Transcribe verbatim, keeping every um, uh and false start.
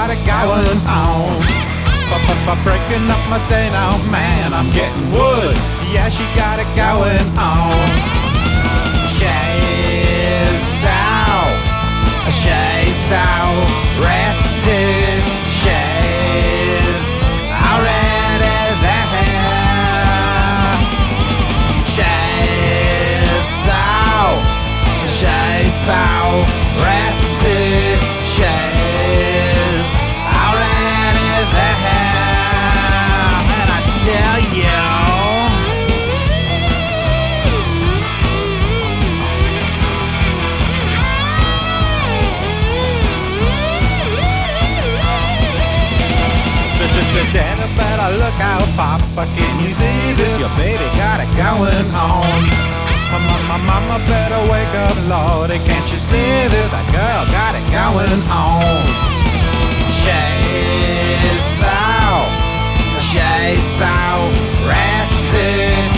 got it going on. But breaking up my day now, man, I'm getting wood. Yeah, she got it going on. She's out, she's out, rested. She's already there. She's out, she's out, rested. She's already there. And I tell you, Daddy better look out, Papa, can you see this? Your baby got it going on. My, my mama better wake up, Lordy, can't you see this? That girl got it going on. She's out, she's out, rested.